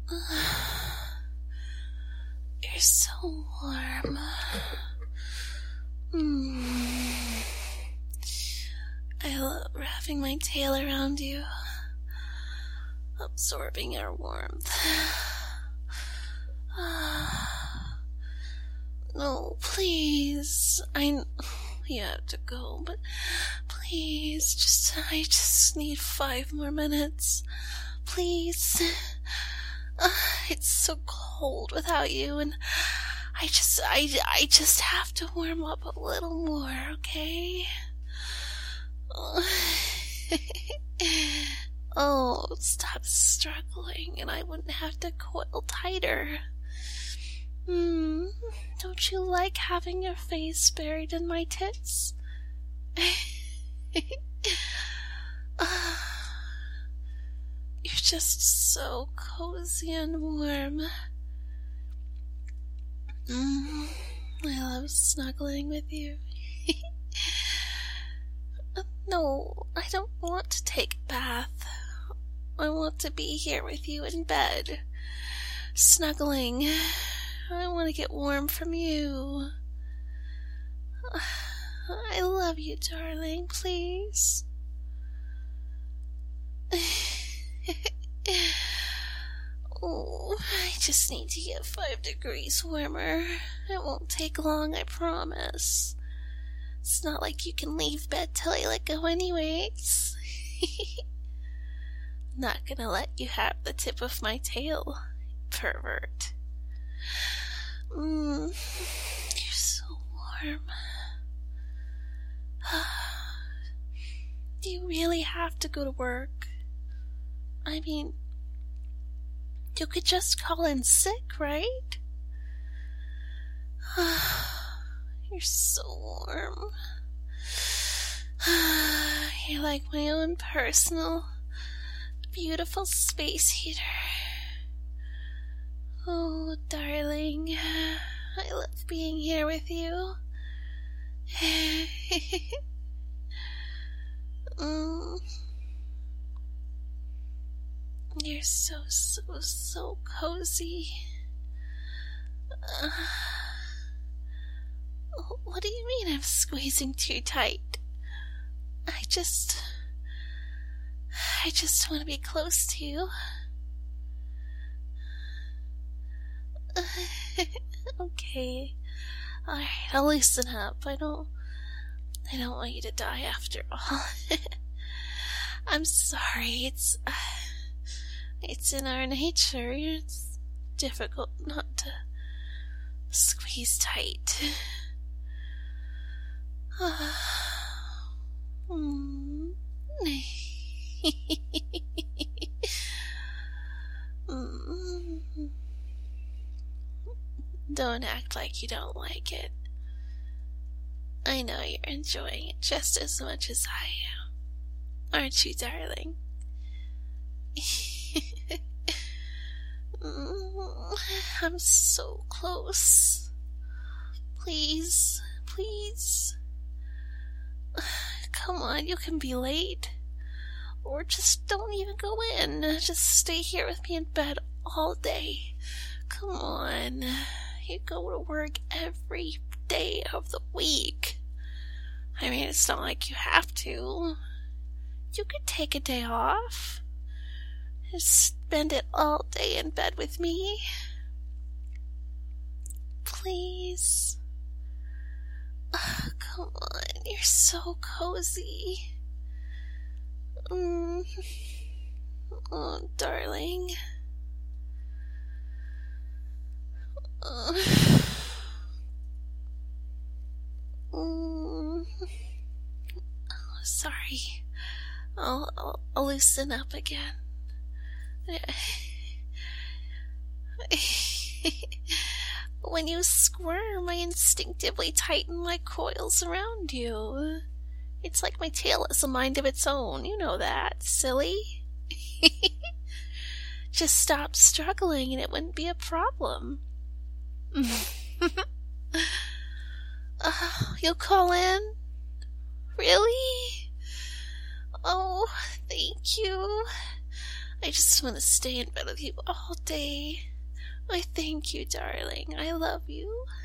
You're so warm. I love wrapping my tail around you, absorbing your warmth. No, please. I know you have to go, but please, I just need 5 more minutes. Please. It's so cold without you, and I just have to warm up a little more, okay? Oh, stop struggling, and I wouldn't have to coil tighter. Don't you like having your face buried in my tits? You're just so cozy and warm. I love snuggling with you. No, I don't want to take a bath. I want to be here with you in bed, snuggling. I want to get warm from you. I love you, darling. Please. Oh, I just need to get 5 degrees warmer. It won't take long, I promise. It's not like you can leave bed till I let go anyways. Not gonna let you have the tip of my tail, pervert. You're so warm. Do you really have to go to work? I mean, you could just call in sick, right? You're so warm. You're like my own personal, beautiful space heater. Oh, darling, I love being here with you. You're so cozy. What do you mean I'm squeezing too tight? I just want to be close to you. Okay. Alright, I'll loosen up. I don't want you to die after all. I'm sorry. It's in our nature. It's difficult not to squeeze tight. Don't act like you don't like it. I know you're enjoying it just as much as I am. Aren't you, darling? I'm so close. Please. Come on, you can be late. Or just don't even go in. Just stay here with me in bed all day. Come on. You go to work every day of the week. I mean, it's not like you have to. You could take a day off. Just spend it all day in bed with me. Please. Come on, you're so cozy. Oh, darling. Sorry. I'll loosen up again. When you squirm, I instinctively tighten my coils around you. It's like my tail has a mind of its own. You know that, silly. Just stop struggling and it wouldn't be a problem. You'll call in? Really? Oh, thank you. I just want to stay in bed with you all day. I thank you, darling. I love you.